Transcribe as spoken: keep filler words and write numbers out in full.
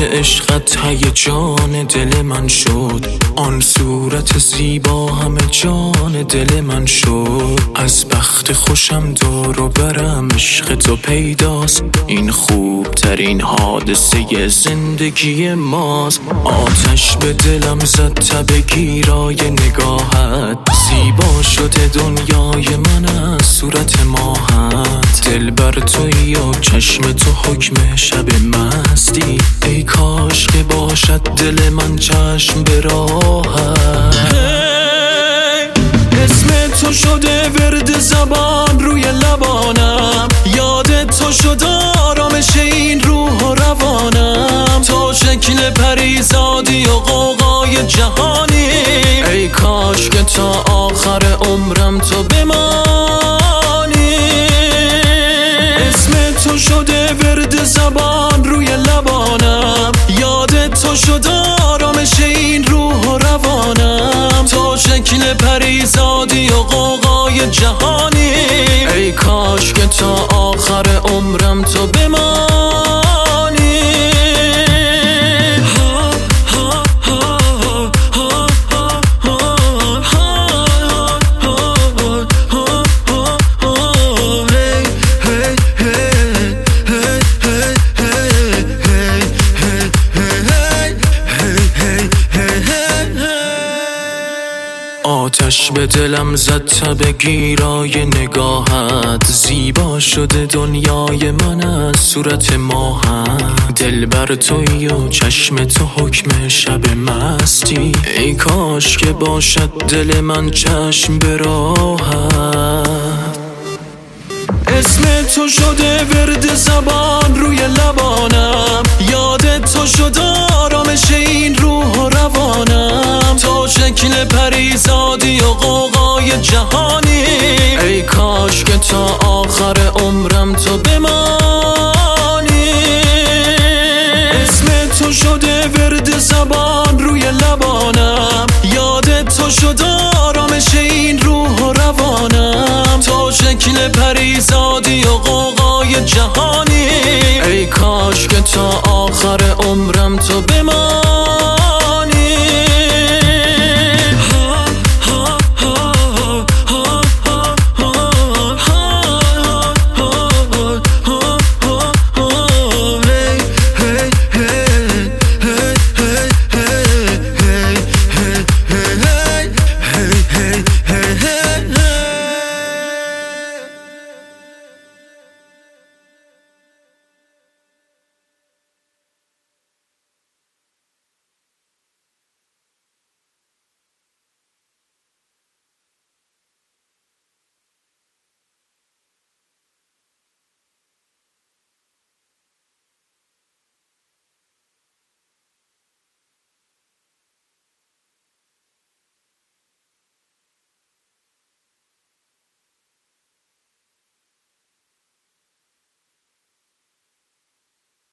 عشقت هیجان دل من شد، آن صورت زیبا همه جان دل من شد. از بخت خوشم دور و برم عشق تو پیداست، این خوب ترین حادثه زندگی ماست. آتش به دلم زد تب گیرای نگاهت، زیبا شده دنیای من از صورت ماهت. دل بر تویی و چشم تو حکم شب مستی، ای کاش که باشد دل من چشم به راحت. اسم تو شده ورد زبان روی لبانم، یاد تو شد آرامش این روح و روانم. تو شکل پریزادی و غوغای جهانی، ای کاش که تا آخر عمرم تو بمانی. اسم تو شده ورد زبان روی لبانم، یاد تو شد آرامش این روح و روانم. تو شکل پریزادی و غوغای جهانی، ای کاش که تا آخر عمرم تو بمانی. آتش به دلم زد تب گیرای نگاهت، زیبا شده دنیای من از صورت ماهت. دل بر تویی و چشم تو حکم شب مستی، ای کاش که باشد دل من چشم به راحت. اسم تو شده ورد زبان روی لبانم، یاد تو شد آرامش این روح و روانم. تو شکل پریزادی و غوغای جهانی، ای کاش که تا آخر عمرم تو بمانی. اسم تو شده ورد زبان روی لبانم، یاد تو شد آرامش این روح و روانم. تو شکل پریزادی و غوغای جهانی، ای کاش که تا آخر عمرم تو بمانی.